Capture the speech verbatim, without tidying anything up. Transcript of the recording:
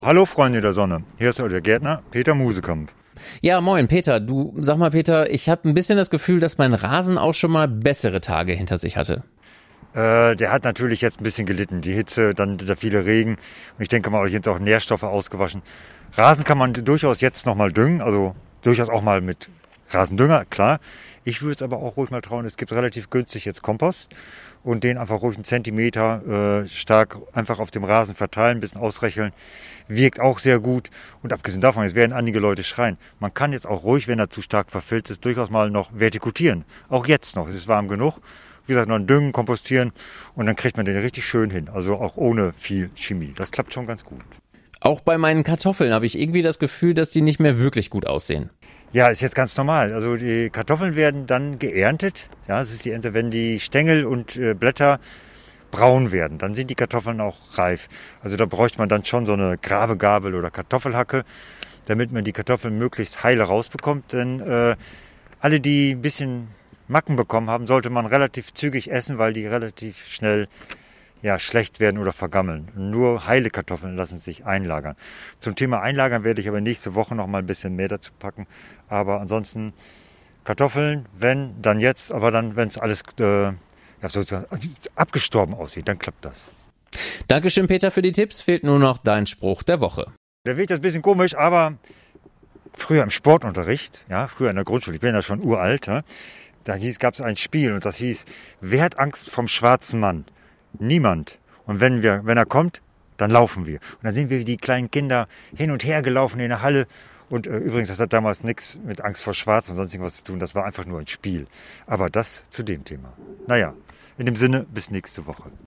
Hallo Freunde der Sonne, hier ist der Gärtner Peter Musekamp. Ja, moin Peter. Du, sag mal Peter, ich habe ein bisschen das Gefühl, dass mein Rasen auch schon mal bessere Tage hinter sich hatte. Äh, der hat natürlich jetzt ein bisschen gelitten. Die Hitze, dann der viele Regen. Und ich denke mal, jetzt auch Nährstoffe ausgewaschen. Rasen kann man durchaus jetzt nochmal düngen, also durchaus auch mal mit Rasendünger, klar. Ich würde es aber auch ruhig mal trauen, es gibt relativ günstig jetzt Kompost und den einfach ruhig einen Zentimeter äh, stark einfach auf dem Rasen verteilen, ein bisschen ausrechnen. Wirkt auch sehr gut. Und abgesehen davon, jetzt werden einige Leute schreien. Man kann jetzt auch ruhig, wenn er zu stark verfilzt ist, durchaus mal noch vertikutieren. Auch jetzt noch, es ist warm genug. Wie gesagt, noch düngen, kompostieren und dann kriegt man den richtig schön hin. Also auch ohne viel Chemie. Das klappt schon ganz gut. Auch bei meinen Kartoffeln habe ich irgendwie das Gefühl, dass die nicht mehr wirklich gut aussehen. Ja, ist jetzt ganz normal. Also die Kartoffeln werden dann geerntet. Ja, es ist die Ernte, wenn die Stängel und äh, Blätter braun werden, dann sind die Kartoffeln auch reif. Also da bräuchte man dann schon so eine Grabegabel oder Kartoffelhacke, damit man die Kartoffeln möglichst heile rausbekommt. Denn äh, alle, die ein bisschen Macken bekommen haben, sollte man relativ zügig essen, weil die relativ schnell ja, schlecht werden oder vergammeln. Nur heile Kartoffeln lassen sich einlagern. Zum Thema Einlagern werde ich aber nächste Woche noch mal ein bisschen mehr dazu packen. Aber ansonsten Kartoffeln, wenn, dann jetzt, aber dann, wenn es alles äh, ja, sozusagen abgestorben aussieht, dann klappt das. Dankeschön Peter für die Tipps, fehlt nur noch dein Spruch der Woche. Der Weg ist ein bisschen komisch, aber früher im Sportunterricht, ja, früher in der Grundschule, ich bin ja schon uralt, ja, da gab es ein Spiel und das hieß, wer hat Angst vom schwarzen Mann? Niemand. Und wenn wir, wenn er kommt, dann laufen wir. Und dann sind wir wie die kleinen Kinder hin und her gelaufen in der Halle. Und äh, übrigens, das hat damals nichts mit Angst vor Schwarz und sonst irgendwas zu tun. Das war einfach nur ein Spiel. Aber das zu dem Thema. Naja, in dem Sinne, bis nächste Woche.